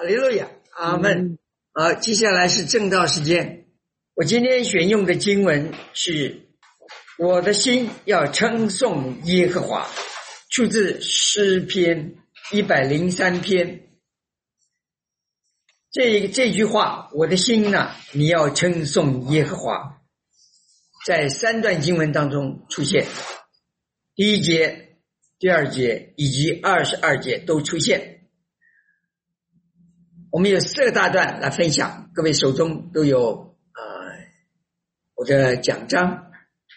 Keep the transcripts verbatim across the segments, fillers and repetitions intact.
哈利路亚，阿们。好，接下来是正道时间。我今天选用的经文是我的心要称颂耶和华，出自诗篇一百零三篇。这这句话，我的心呢，你要称颂耶和华，在三段经文当中出现，第一节、第二节以及二十二节都出现。我们有四个大段来分享，各位手中都有呃我的奖章。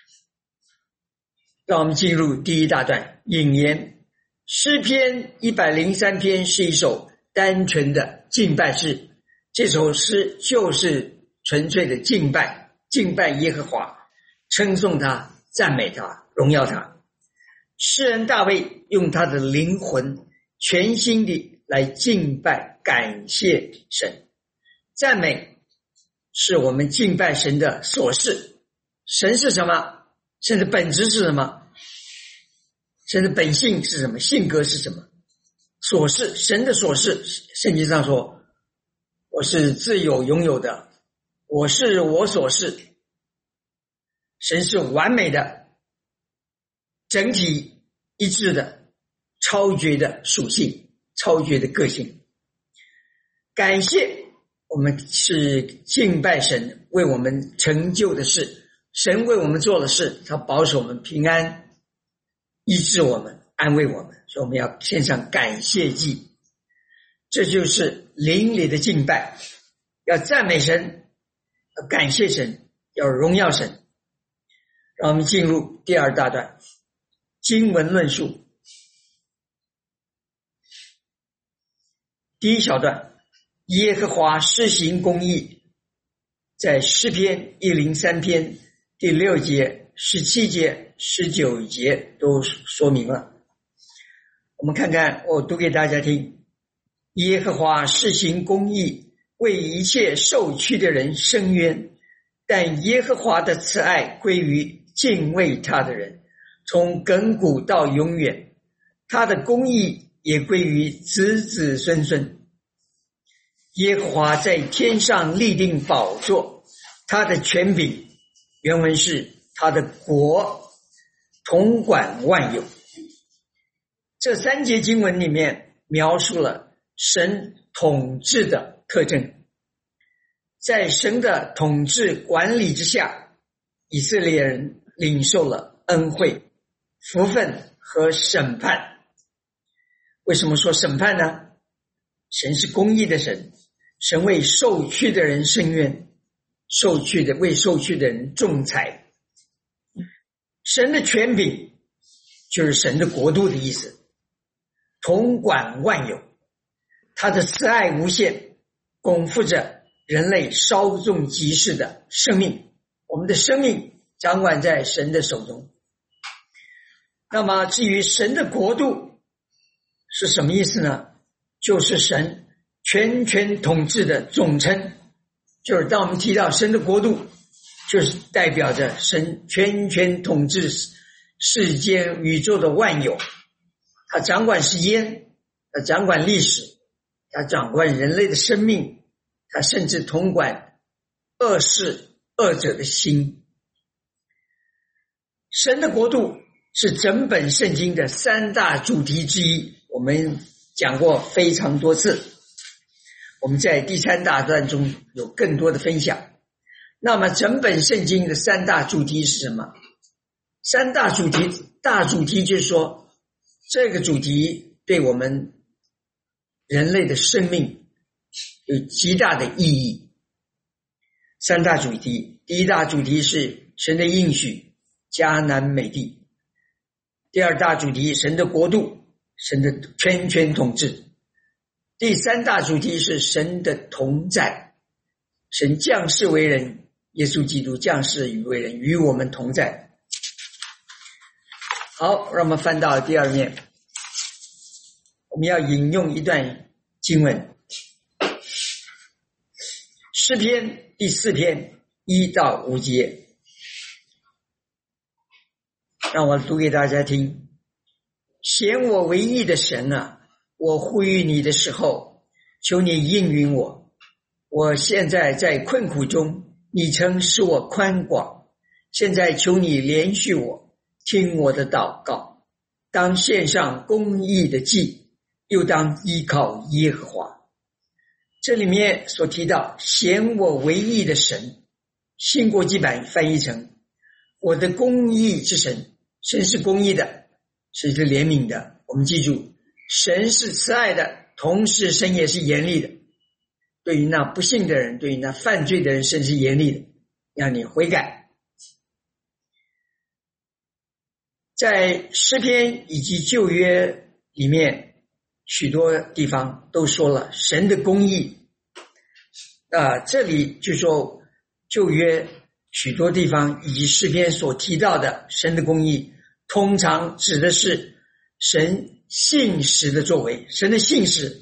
让我们进入第一大段引言。诗篇一百零三篇是一首单纯的敬拜诗，这首诗就是纯粹的敬拜，敬拜耶和华，称颂他，赞美他，荣耀他。诗人大卫用他的灵魂全心地来敬拜感谢神。赞美是我们敬拜神的所是。神是什么？神的本质是什么？神的本性是什么？性格是什么？所是，神的所是，圣经上说我是自有拥有的，我是我所是。神是完美的，整体一致的，超绝的属性，超绝的个性。感谢，我们是敬拜神为我们成就的事，神为我们做的事，他保守我们平安，医治我们，安慰我们，所以我们要献上感谢祭。这就是灵里的敬拜，要赞美神，要感谢神，要荣耀神。让我们进入第二大段经文论述。第一小段，耶和华施行公义，在诗篇一百零三篇第六节、十七节、十九节都说明了。我们看看，我读给大家听。耶和华施行公义，为一切受屈的人伸冤，但耶和华的慈爱归于敬畏他的人，从亘古到永远，他的公义也归于子子孙孙。耶和华在天上立定宝座，他的权柄，原文是他的国统管万有。这三节经文里面描述了神统治的特征。在神的统治管理之下，以色列人领受了恩惠、福分和审判。为什么说审判呢？神是公义的神，神为受屈的人伸冤，受屈的为受屈的人仲裁。神的权柄就是神的国度的意思，统管万有，他的慈爱无限，巩固着人类稍纵即逝的生命。我们的生命掌管在神的手中。那么至于神的国度是什么意思呢？就是神全权统治的总称。就是当我们提到神的国度，就是代表着神全权统治世间宇宙的万有。他掌管时间，他掌管历史，他掌管人类的生命，他甚至统管恶事恶者的心。神的国度是整本圣经的三大主题之一，我们讲过非常多次，我们在第三大段中有更多的分享。那么整本圣经的三大主题是什么？三大主题，大主题就是说，这个主题对我们人类的生命有极大的意义。三大主题，第一大主题是神的应许，迦南美地。第二大主题，神的国度，神的全权统治。第三大主题是神的同在，神降世为人，耶稣基督降世与为人，与我们同在。好，让我们翻到第二面，我们要引用一段经文，诗篇第四篇一到五节。让我读给大家听。显我为义的神啊，我呼吁你的时候， 求你应允我。我现在在困苦中，你曾使我宽广，现在求你怜恤我，听我的祷告。当献上公义的祭，又当依靠耶和华。这里面所提到显我为义的神，新国际版翻译成我的公义之神。神是公义的，神是怜悯的。我们记住，神是慈爱的，同时神也是严厉的。对于那不信的人，对于那犯罪的人，神是严厉的，让你悔改。在诗篇以及旧约里面，许多地方都说了神的公义。啊，这里就说旧约许多地方以及诗篇所提到的神的公义，通常指的是神信实的作为。神的信实，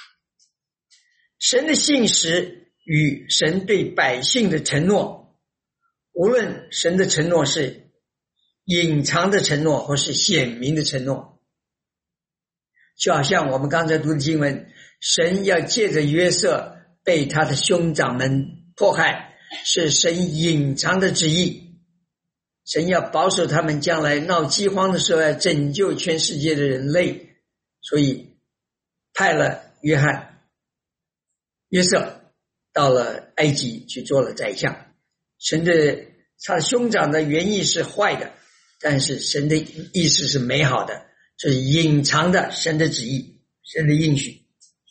神的信实与神对百姓的承诺，无论神的承诺是隐藏的承诺或是显明的承诺，就好像我们刚才读的经文，神要借着约瑟被他的兄长们迫害，是神隐藏的旨意。神要保守他们将来闹饥荒的时候要拯救全世界的人类，所以派了约翰约瑟到了埃及去做了宰相。神的他的兄长的原意是坏的，但是神的意思是美好的，这是隐藏的神的旨意，神的应许。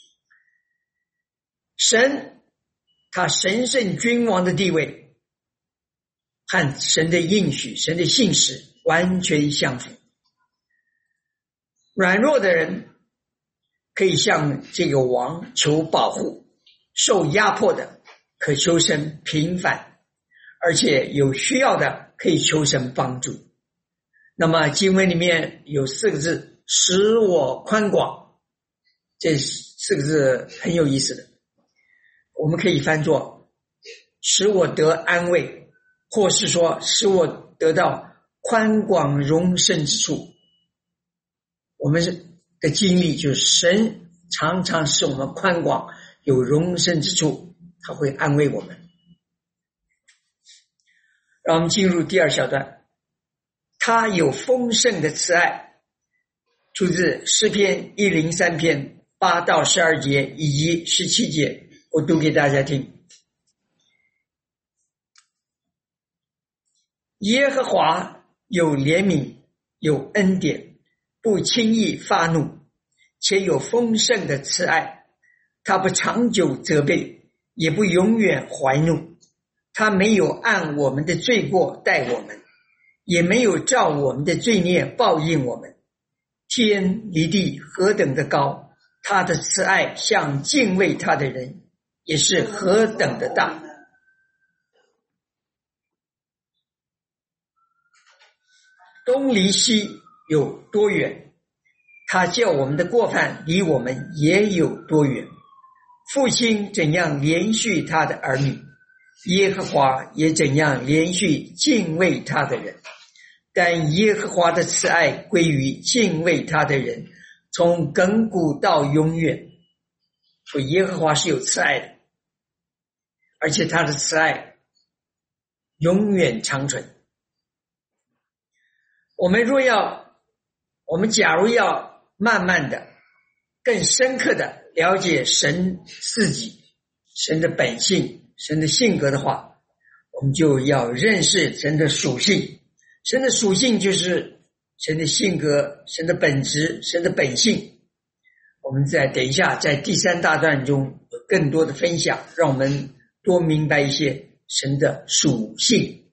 神他神圣君王的地位和神的应许，神的信实完全相符。软弱的人可以向这个王求保护，受压迫的可求神平反，而且有需要的可以求神帮助。那么经文里面有四个字，使我宽广，这四个字很有意思的，我们可以翻作使我得安慰，或是说使我得到宽广荣盛之处。我们的经历就是神常常使我们宽广有荣盛之处，他会安慰我们。让我们进入第二小段，他有丰盛的慈爱，出自诗篇一零三篇八到十二节以及十七节，我读给大家听。耶和华有怜悯，有恩典，不轻易发怒，且有丰盛的慈爱。他不长久责备，也不永远怀怒。他没有按我们的罪过待我们，也没有照我们的罪孽报应我们。天离地何等的高，他的慈爱向敬畏他的人也是何等的大。东离西有多远，他叫我们的过犯离我们也有多远。父亲怎样怜恤他的儿女，耶和华也怎样怜恤敬畏他的人。但耶和华的慈爱归于敬畏他的人，从亘古到永远。所以耶和华是有慈爱的，而且他的慈爱永远长存。我们若要，我们假如要慢慢的、更深刻的了解神自己、神的本性、神的性格的话，我们就要认识神的属性。神的属性就是神的性格、神的本质、神的本性。我们在等一下在第三大段中有更多的分享，让我们多明白一些神的属性。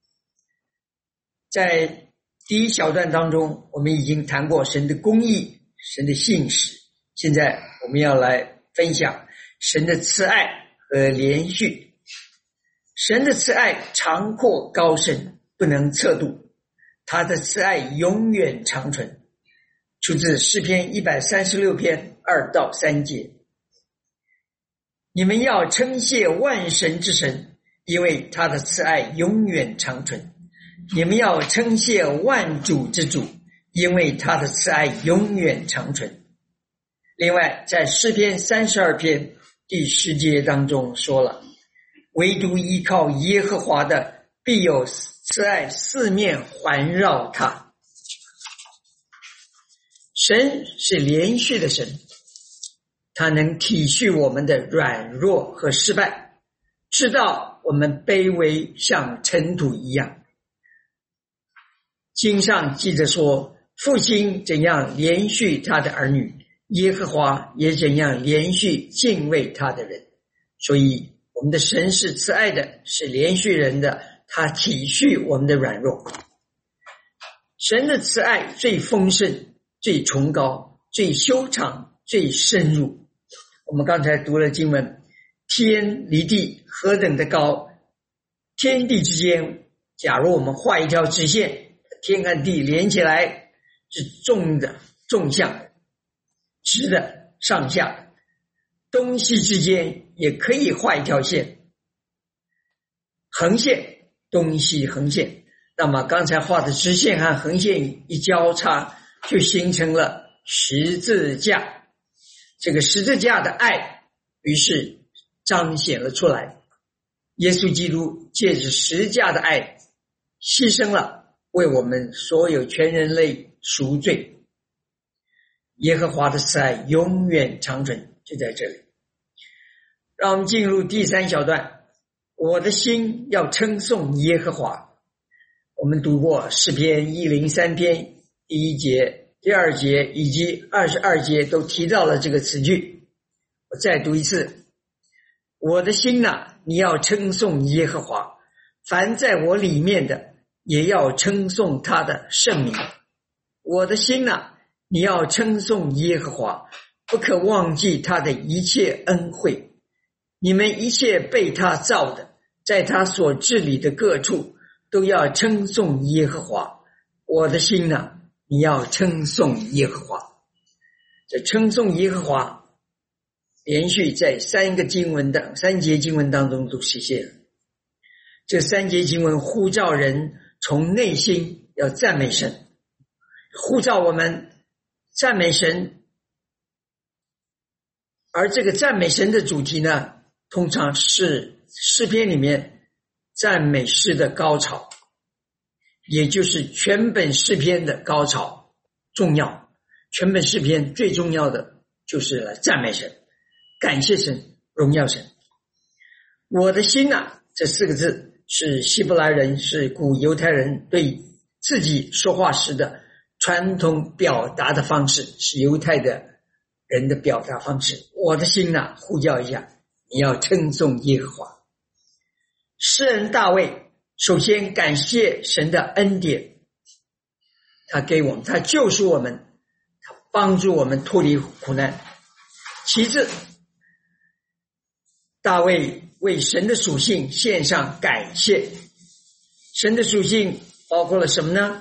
在第一小段当中，我们已经谈过神的公义、神的信实，现在我们要来分享神的慈爱和连续。神的慈爱长阔高深，不能测度，他的慈爱永远长存，出自诗篇一百三十六篇二到三节。你们要称谢万神之神，因为他的慈爱永远长存。你们要称谢万主之主，因为他的慈爱永远长存。另外在诗篇三十二篇第十节当中说了，唯独依靠耶和华的，必有慈爱四面环绕他。神是连续的神，他能体恤我们的软弱和失败，知道我们卑微像尘土一样。经上记着说，父亲怎样连续他的儿女，耶和华也怎样连续敬畏他的人。所以我们的神是慈爱的，是连续人的，他体恤我们的软弱。神的慈爱最丰盛，最崇高，最修长，最深入。我们刚才读了经文，天离地何等的高，天地之间，假如我们画一条直线，天和地连起来是纵的纵向，直的上下，东西之间也可以画一条线，横线，东西横线。那么刚才画的直线和横线一交叉，就形成了十字架。这个十字架的爱于是彰显了出来，耶稣基督借着十字架的爱牺牲了，为我们所有全人类赎罪。耶和华的慈爱永远长存，就在这里。让我们进入第三小段，我的心要称颂耶和华。我们读过诗篇一零三篇第一节、第二节以及二十二节都提到了这个词句，我再读一次。我的心啊，你要称颂耶和华，凡在我里面的也要称颂他的圣名。我的心啊，你要称颂耶和华，不可忘记他的一切恩惠。你们一切被他造的，在他所治理的各处都要称颂耶和华。我的心啊，你要称颂耶和华。这称颂耶和华连续在三个经文的三节经文当中都实现了。这三节经文呼召人从内心要赞美神，呼召我们赞美神。而这个赞美神的主题呢，通常是诗篇里面赞美诗的高潮，也就是全本诗篇的高潮重要。全本诗篇最重要的就是来赞美神，感谢神，荣耀神。我的心啊，这四个字是希伯来人，是古犹太人对自己说话时的传统表达的方式，是犹太的人的表达方式。我的心啊，呼叫一下，你要称颂耶和华。诗人大卫首先感谢神的恩典，他给我们，他救赎我们，他帮助我们脱离苦难。其次，大卫为神的属性献上感谢。神的属性包括了什么呢？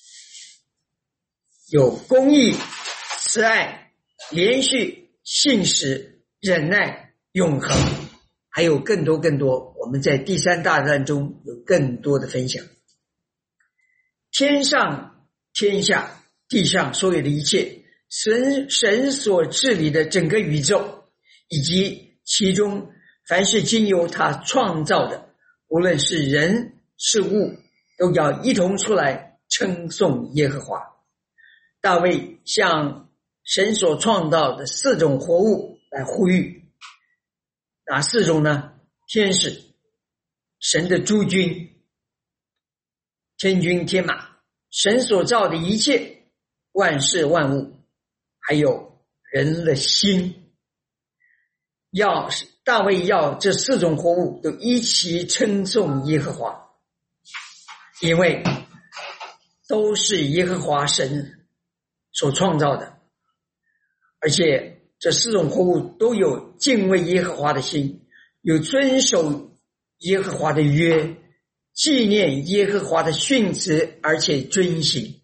有公义、慈爱、连续、信实、忍耐、永恒，还有更多更多。我们在第三大段中有更多的分享。天上天下地上所有的一切，神神所治理的整个宇宙，以及其中凡是经由他创造的，无论是人是物，都要一同出来称颂耶和华。大卫向神所创造的四种活物来呼吁。哪四种呢？天使、神的诸军、天军天马，神所造的一切万事万物，还有人的心。要大卫要这四种活物都一起称颂耶和华，因为都是耶和华神所创造的，而且这四种活物都有敬畏耶和华的心，有遵守耶和华的约，纪念耶和华的训词，而且遵行，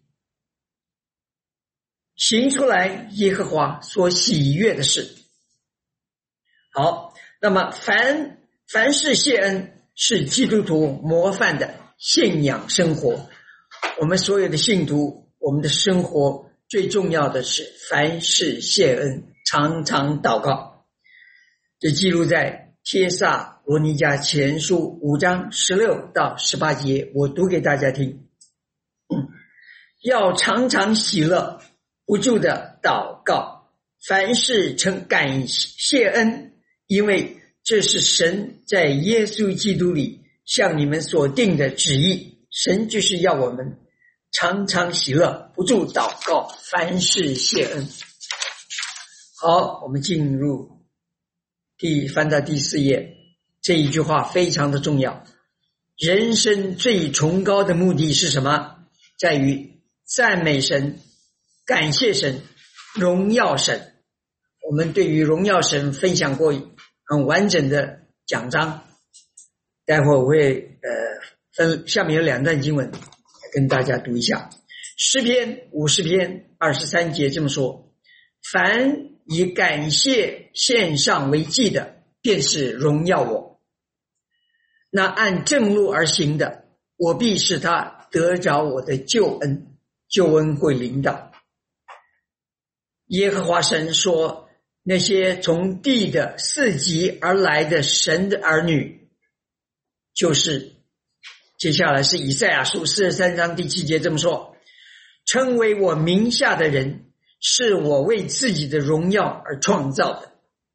行出来耶和华所喜悦的事。好，那么凡凡事谢恩是基督徒模范的信仰生活。我们所有的信徒，我们的生活最重要的是凡事谢恩，常常祷告。 这记录在帖撒罗尼迦前书五章十六到十八节，我读给大家听。嗯，要常常喜乐，不住的祷告，凡事称感谢恩，因为这是神在耶稣基督里向你们所定的旨意。神就是要我们常常喜乐，不住祷告，凡事谢恩。好，我们进入第翻到第四页，这一句话非常的重要。人生最崇高的目的是什么？在于赞美神，感谢神，荣耀神。我们对于荣耀神分享过很完整的讲章，待会儿我会呃分下面有两段经文跟大家读一下。诗篇五十篇二十三节这么说：凡以感谢献上为祭的，便是荣耀我；那按正路而行的，我必使他得着我的救恩，救恩会临到。耶和华神说，那些从地的四极而来的神的儿女，就是接下来是以赛亚书四十三章第七节这么说：称为我名下的人，是我为自己的荣耀而创造的。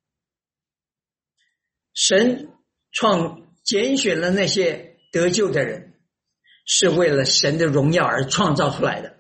神创拣选了那些得救的人，是为了神的荣耀而创造出来的。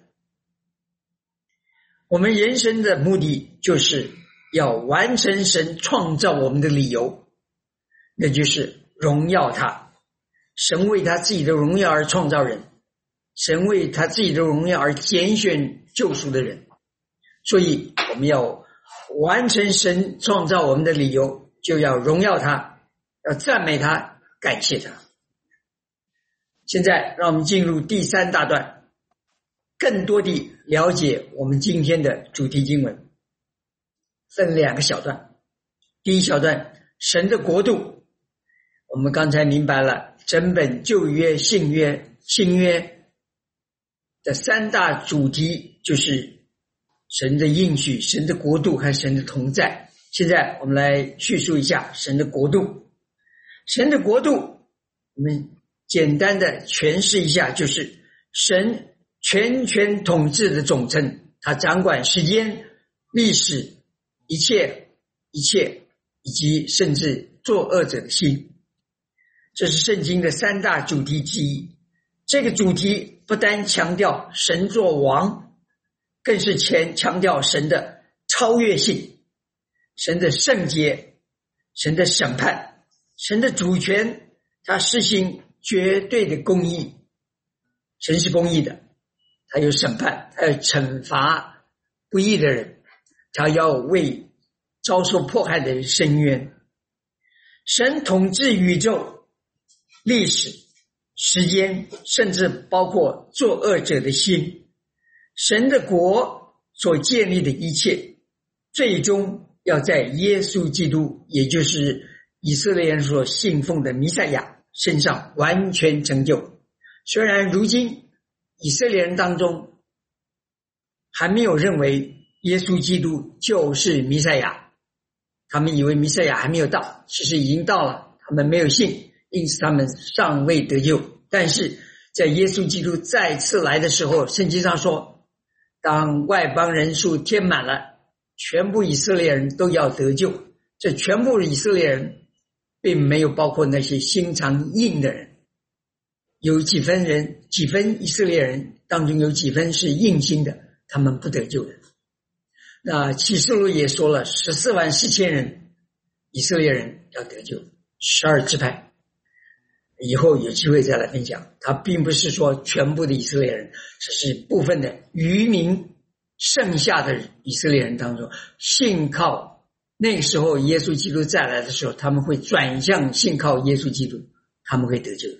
我们人生的目的就是要完成神创造我们的理由，那就是荣耀他。神为他自己的荣耀而创造人，神为他自己的荣耀而拣选救赎的人，所以我们要完成神创造我们的理由，就要荣耀他，要赞美他，感谢他。现在让我们进入第三大段，更多地了解我们今天的主题经文，分两个小段。第一小段，神的国度，我们刚才明白了整本旧约、新约、新约的三大主题，就是神的应许、神的国度和神的同在。现在我们来叙述一下神的国度。神的国度，我们简单的诠释一下，就是神全权统治的总称，他掌管时间、历史、一切一切，以及甚至作恶者的心。这是圣经的三大主题之一。这个主题不单强调神作王，更是前强调神的超越性、神的圣洁、神的审判、神的主权，他实行绝对的公义。神是公义的，他有审判，他要惩罚不义的人，他要为遭受迫害的人伸冤。神统治宇宙、历史、时间，甚至包括作恶者的心。神的国所建立的一切，最终要在耶稣基督，也就是以色列人所信奉的弥赛亚身上完全成就。虽然如今以色列人当中还没有认为耶稣基督就是弥赛亚，他们以为弥赛亚还没有到，其实已经到了，他们没有信，因此他们尚未得救。但是在耶稣基督再次来的时候，圣经上说，当外邦人数填满了，全部以色列人都要得救。这全部以色列人并没有包括那些心肠硬的人，有几分人几分以色列人当中有几分是硬心的，他们不得救的。那启示录也说了，十四万四千人以色列人要得救，十二支派，以后有机会再来分享。他并不是说全部的以色列人，这是部分的渔民剩下的以色列人当中，信靠那个时候耶稣基督再来的时候，他们会转向信靠耶稣基督，他们会得救的。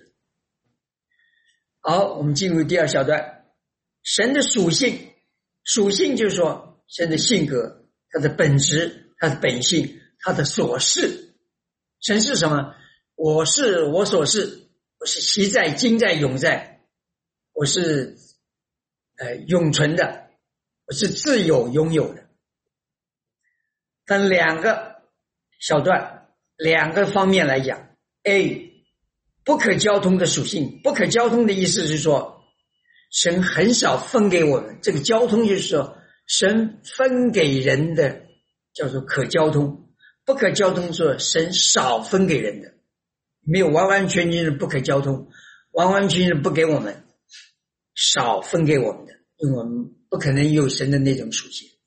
好，我们进入第二小段，神的属性。属性就是说神的性格，他的本质，他的本性，他的所是。神是什么？我是我所是，我是习在、今在、永在，我是呃永存的，我是自有拥有的。分两个小段， 两个方面来讲。 A 不可交通的属性，不可交通的意思是说神很少分给我们，这个交通就是说神分给人的叫做可交通，不可交通说神少分给人的，没有完完全全的不可交通，完完全全的不给我们，少分给我们的，因为我们不可能有神的那种属性。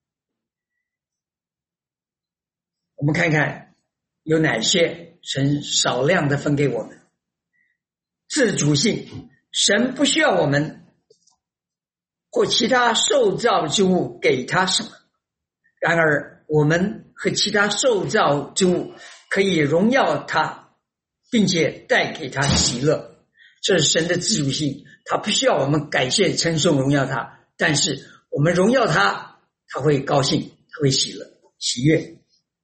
我们看看有哪些神少量的分给我们。自主性，神不需要我们或其他受造之物给他什么，然而我们和其他受造之物可以荣耀他，并且带给他喜乐，这是神的自主性，他不需要我们感谢称颂荣耀他，但是我们荣耀他，他会高兴，他会喜乐喜悦。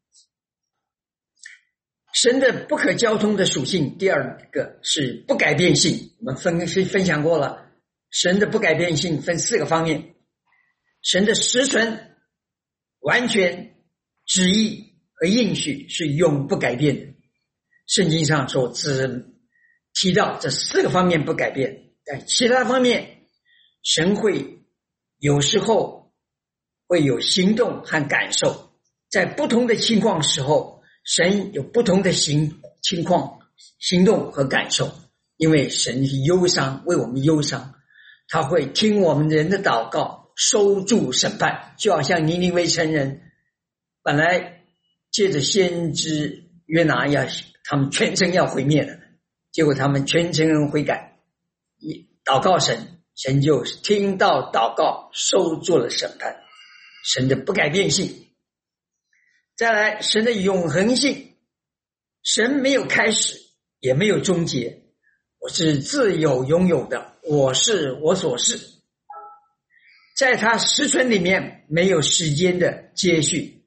神的不可交通的属性，第二个是不改变性，我们分分享过了，神的不改变性分四个方面。神的实存、完全、旨意和应许是永不改变的，圣经上说只提到这四个方面不改变，但其他方面神会有时候会有行动和感受，在不同的情况时候神有不同的行情况、行动和感受，因为神是忧伤，为我们忧伤，他会听我们人的祷告，收住审判，就好像尼尼微城人本来借着先知约拿要他们全城要毁灭了，结果他们全城人悔改，祷告神，神就听到祷告，收住了审判，神的不改变性。再来，神的永恒性，神没有开始也没有终结，我是自有拥有的，我是我所是，在他实存里面没有时间的接续，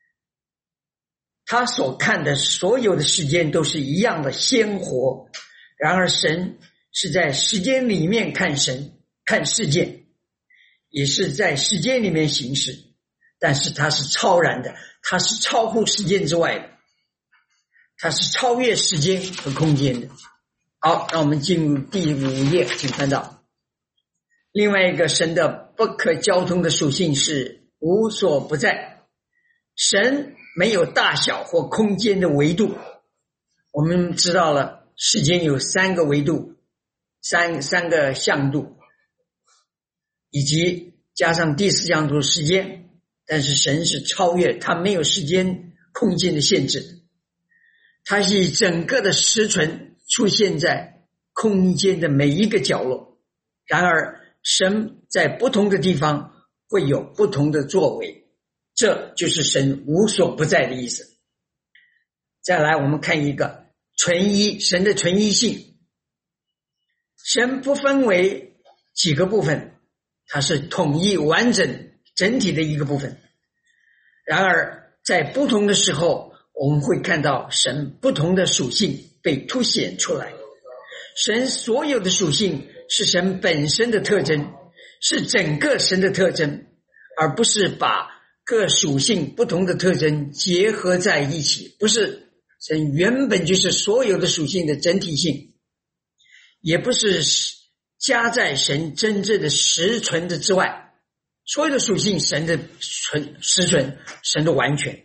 他所看的所有的时间都是一样的鲜活，然而神是在时间里面看神看世界，也是在时间里面行事，但是他是超然的，他是超乎时间之外的，他是超越时间和空间的。好，让我们进入第五页，请看到另外一个神的不可交通的属性是无所不在，神没有大小或空间的维度。我们知道了时间有三个维度，三三个向度，以及加上第四向度时间，但是神是超越，他没有时间空间的限制，他是整个的实存出现在空间的每一个角落，然而神在不同的地方会有不同的作为，这就是神无所不在的意思。再来我们看一个纯一，神的纯一性，神不分为几个部分，它是统一完整整体的一个部分，然而在不同的时候我们会看到神不同的属性被凸显出来，神所有的属性是神本身的特征，是整个神的特征，而不是把各属性不同的特征结合在一起，不是神原本就是所有的属性的整体性，也不是加在神真正的实存的之外，所有的属性神的存实存，神的完全，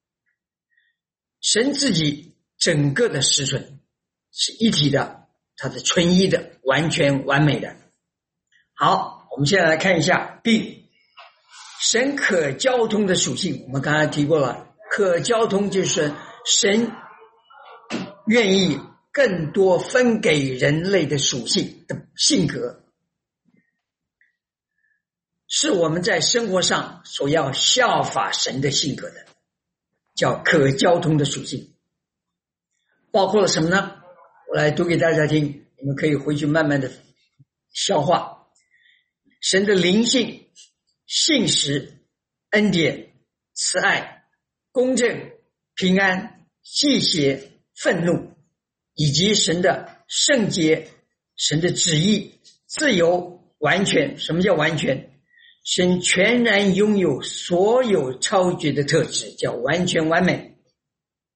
神自己整个的实存是一体的，它的纯一的，完全完美的。好，我们现在来看一下 B， 神可交通的属性。我们刚才提过了，可交通就是神愿意更多分给人类的属性的性格，是我们在生活上所要效法神的性格的，叫可交通的属性。包括了什么呢？我来读给大家听，你们可以回去慢慢的消化。神的灵性、信实、恩典、慈爱、公正、平安、忌邪、愤怒，以及神的圣洁、神的旨意、自由、完全。什么叫完全？神全然拥有所有超绝的特质，叫完全完美。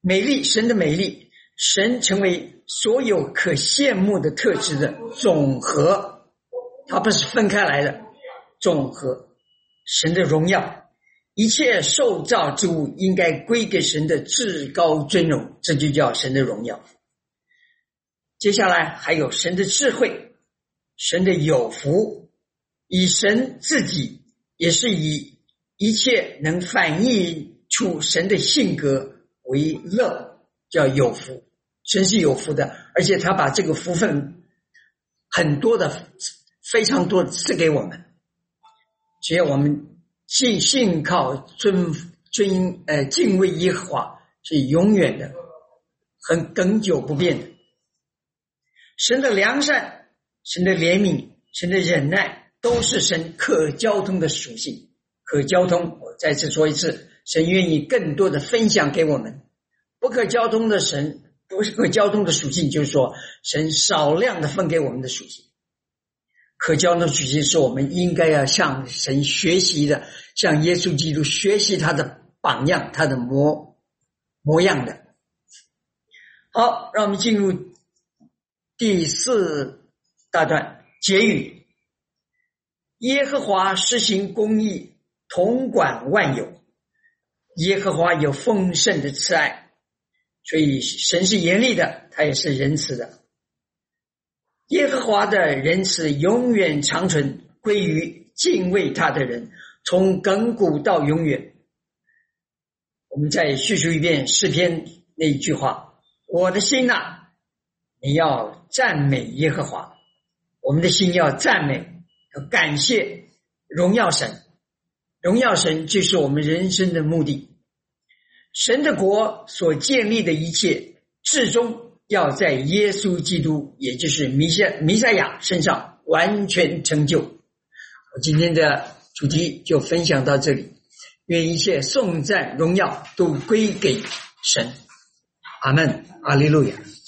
美丽，神的美丽，神成为所有可羡慕的特质的总和，它不是分开来的，总和。神的荣耀，一切受造之物应该归给神的至高尊荣，这就叫神的荣耀。接下来还有神的智慧，神的有福，以神自己也是以一切能反映出神的性格为乐，叫有福。神是有福的，而且他把这个福分很多的非常多的赐给我们，只要我们信信靠尊尊呃敬畏耶和华，是永远的，很恒久不变的。神的良善，神的怜悯，神的忍耐，都是神可交通的属性。可交通，我再次说一次，神愿意更多的分享给我们。不可交通的神，不可交通的属性，就是说神少量的分给我们的属性。可交通的属性是我们应该要向神学习的，向耶稣基督学习他的榜样，他的模模样的。好，让我们进入第四大段结语。耶和华施行公义，统管万有。耶和华有丰盛的慈爱，所以神是严厉的，他也是仁慈的。耶和华的仁慈永远长存，归于敬畏他的人，从亘古到永远。我们再叙述一遍诗篇那一句话：我的心啊，你要赞美耶和华。我们的心要赞美，要感谢，荣耀神。荣耀神就是我们人生的目的。神的国所建立的一切，至终要在耶稣基督，也就是弥赛弥赛亚身上完全成就。我今天的主题就分享到这里，愿一切颂赞荣耀都归给神。阿们，阿利路亚。